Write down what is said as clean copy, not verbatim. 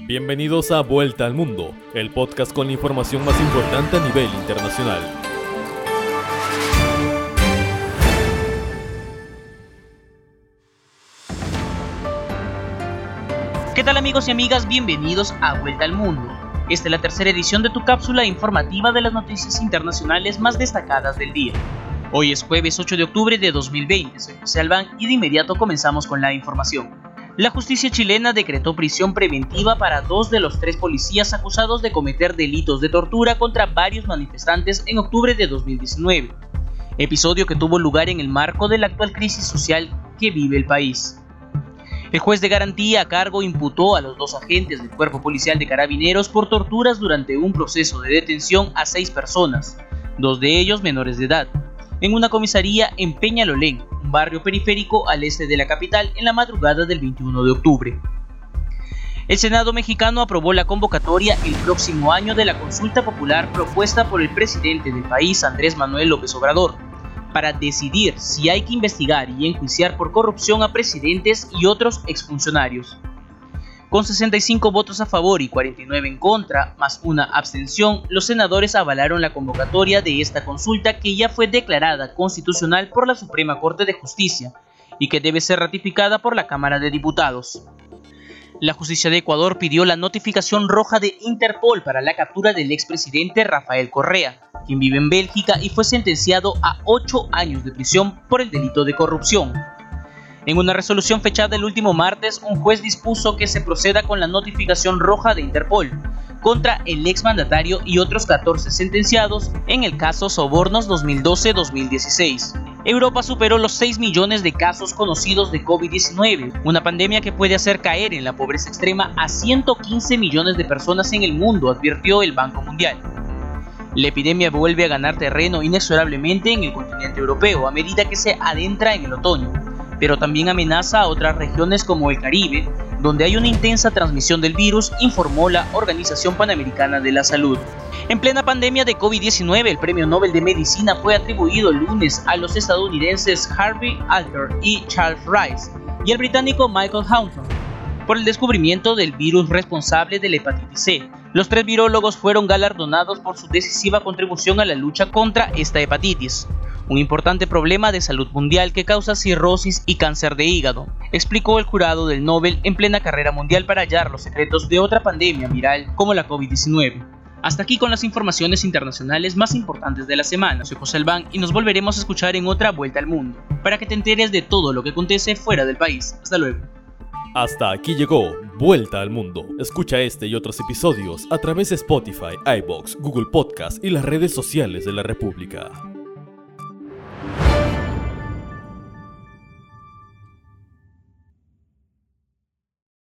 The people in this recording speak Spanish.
Bienvenidos a Vuelta al Mundo, el podcast con la información más importante a nivel internacional. ¿Qué tal amigos y amigas? Bienvenidos a Vuelta al Mundo. Esta es la tercera edición de tu cápsula informativa de las noticias internacionales más destacadas del día. Hoy es jueves 8 de octubre de 2020, soy José Albán y de inmediato comenzamos con la información. La justicia chilena decretó prisión preventiva para 2 de los 3 policías acusados de cometer delitos de tortura contra varios manifestantes en octubre de 2019, episodio que tuvo lugar en el marco de la actual crisis social que vive el país. El juez de garantía a cargo imputó a los 2 agentes del Cuerpo Policial de Carabineros por torturas durante un proceso de detención a 6 personas, 2 de ellos menores de edad, en una comisaría en Peñalolén, un barrio periférico al este de la capital, en la madrugada del 21 de octubre. El Senado mexicano aprobó la convocatoria el próximo año de la consulta popular propuesta por el presidente del país, Andrés Manuel López Obrador, para decidir si hay que investigar y enjuiciar por corrupción a presidentes y otros exfuncionarios. Con 65 votos a favor y 49 en contra, más una abstención, los senadores avalaron la convocatoria de esta consulta que ya fue declarada constitucional por la Suprema Corte de Justicia y que debe ser ratificada por la Cámara de Diputados. La justicia de Ecuador pidió la notificación roja de Interpol para la captura del expresidente Rafael Correa, quien vive en Bélgica y fue sentenciado a 8 años de prisión por el delito de corrupción. En una resolución fechada el último martes, un juez dispuso que se proceda con la notificación roja de Interpol contra el exmandatario y otros 14 sentenciados en el caso Sobornos 2012-2016. Europa superó los 6 millones de casos conocidos de COVID-19, una pandemia que puede hacer caer en la pobreza extrema a 115 millones de personas en el mundo, advirtió el Banco Mundial. La epidemia vuelve a ganar terreno inexorablemente en el continente europeo a medida que se adentra en el otoño, pero también amenaza a otras regiones como el Caribe, donde hay una intensa transmisión del virus, informó la Organización Panamericana de la Salud. En plena pandemia de COVID-19, el Premio Nobel de Medicina fue atribuido el lunes a los estadounidenses Harvey Alter y Charles Rice y al británico Michael Houghton por el descubrimiento del virus responsable de la hepatitis C. Los 3 virólogos fueron galardonados por su decisiva contribución a la lucha contra esta hepatitis, un importante problema de salud mundial que causa cirrosis y cáncer de hígado, explicó el jurado del Nobel en plena carrera mundial para hallar los secretos de otra pandemia viral como la COVID-19. Hasta aquí con las informaciones internacionales más importantes de la semana. Soy José Albán y nos volveremos a escuchar en otra Vuelta al Mundo, para que te enteres de todo lo que acontece fuera del país. Hasta luego. Hasta aquí llegó Vuelta al Mundo. Escucha este y otros episodios a través de Spotify, iVoox, Google Podcast y las redes sociales de la República.